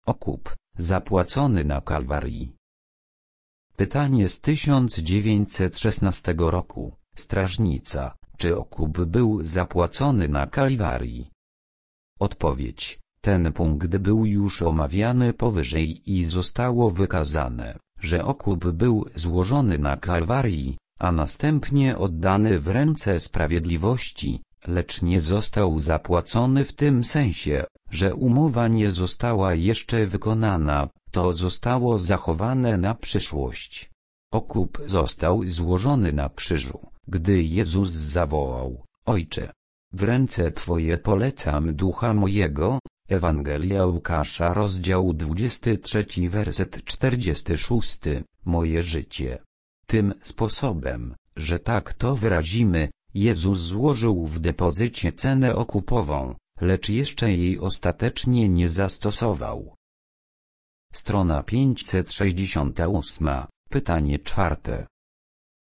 okup, zapłacony na Kalwarii. Pytanie z 1916 roku. Strażnica, czy okup był zapłacony na Kalwarii? Odpowiedź. Ten punkt był już omawiany powyżej i zostało wykazane, że okup był złożony na Kalwarii, a następnie oddany w ręce sprawiedliwości, lecz nie został zapłacony w tym sensie, że umowa nie została jeszcze wykonana, to zostało zachowane na przyszłość. Okup został złożony na krzyżu, gdy Jezus zawołał: Ojcze, w ręce Twoje polecam ducha mojego. Ewangelia Łukasza, rozdział 23, werset 46. Moje życie. Tym sposobem, że tak to wyrazimy, Jezus złożył w depozycie cenę okupową, lecz jeszcze jej ostatecznie nie zastosował. Strona 568. Pytanie czwarte.